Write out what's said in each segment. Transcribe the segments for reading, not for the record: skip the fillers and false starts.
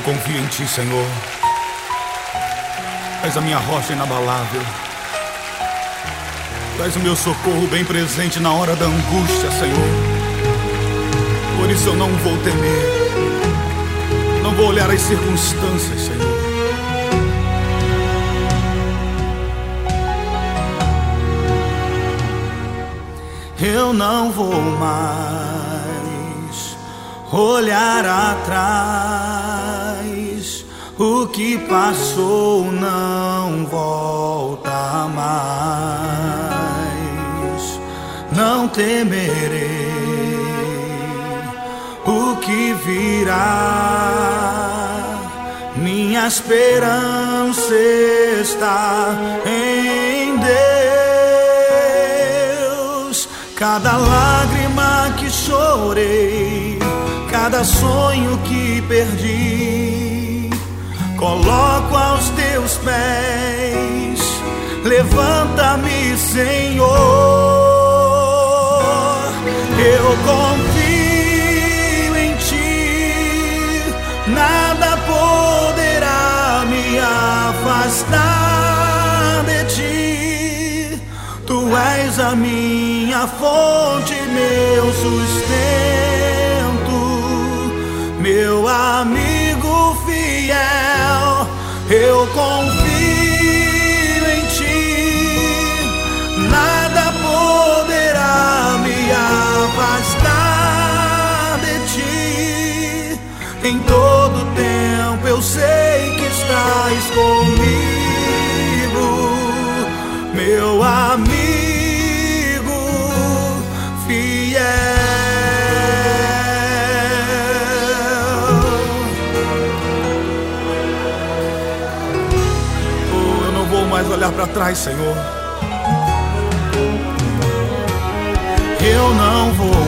confio em Ti, Senhor. Tu és a minha rocha inabalável. Tu és o meu socorro bem presente na hora da angústia, Senhor. Por isso eu não vou temer, não vou olhar as circunstâncias, Senhor. Eu não vou mais olhar atrás. O que passou não volta mais. Não temerei o que virá. Minha esperança está em Deus. Cada lágrima que chorei, cada sonho que perdi, coloco aos Teus pés. Levanta-me, Senhor. Eu confio em Ti, nada poderá me afastar de Ti. Tu és a minha fonte, meu sustento, meu amigo fiel. Eu confio em Ti, nada poderá me afastar de Ti. Em todo tempo eu sei que estás comigo, meu amigo fiel. Oh, eu não vou mais olhar para trás, Senhor. Eu não vou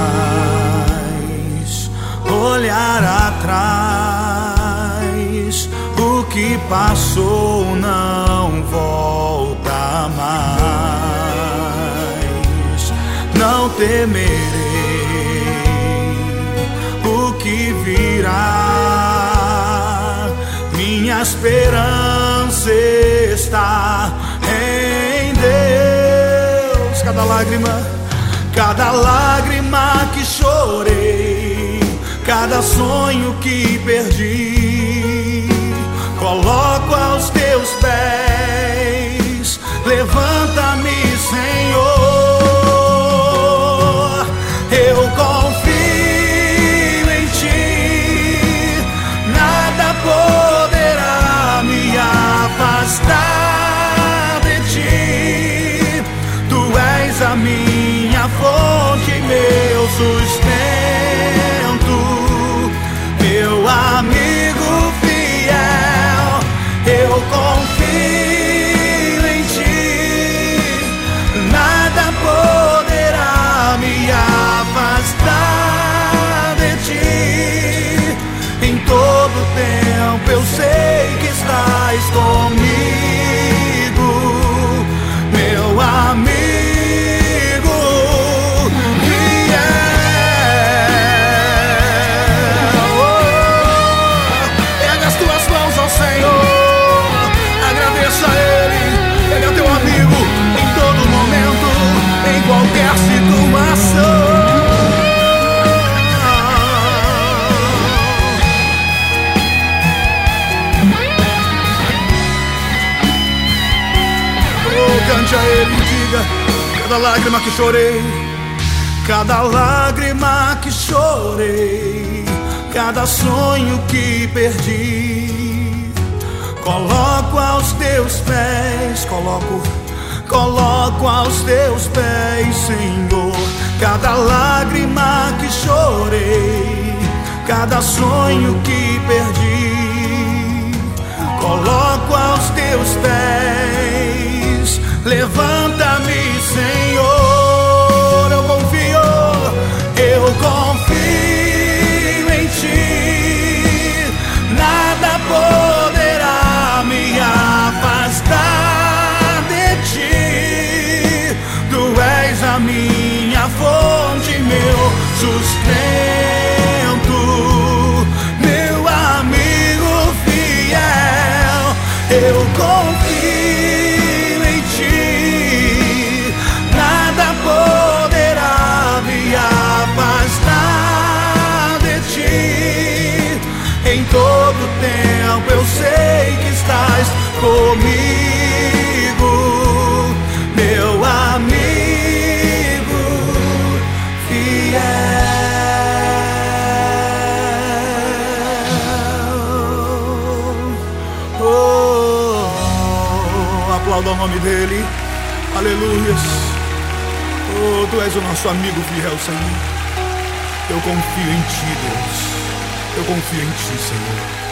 mais olhar atrás. O que passou não volta mais. Não temerei o que virá. Minha esperança está em Deus. Cada lágrima que chorei, cada sonho que perdi, coloco aos Teus pés. Levanta-me, Senhor. Eu confio em Ti, nada poderá me afastar de Ti. Tu és a minha fonte, meu sustento, meu amigo fiel. Eu confio em Ti, nada poderá me afastar de Ti. Em todo tempo eu sei que estás comigo, meu amigo fiel. Oh, pega as tuas mãos ao Senhor, agradeça a Ele. Ele é teu amigo em todo momento, em qualquer situação. Oh, cante a Ele e diga: cada lágrima que chorei, cada lágrima que chorei, cada sonho que perdi, coloco aos Teus pés. Coloco aos Teus pés, Senhor. Cada lágrima que chorei, cada sonho que perdi, coloco aos Teus pés. Levanta-me, Senhor. Eu confio em Ti, nada poderá me afastar de Ti. Tu és a minha fonte, meu sustento, meu amigo ao nome dele. Aleluias. Oh, tu és o nosso amigo fiel, Senhor. Eu confio em ti, Deus. Eu confio em ti, Senhor.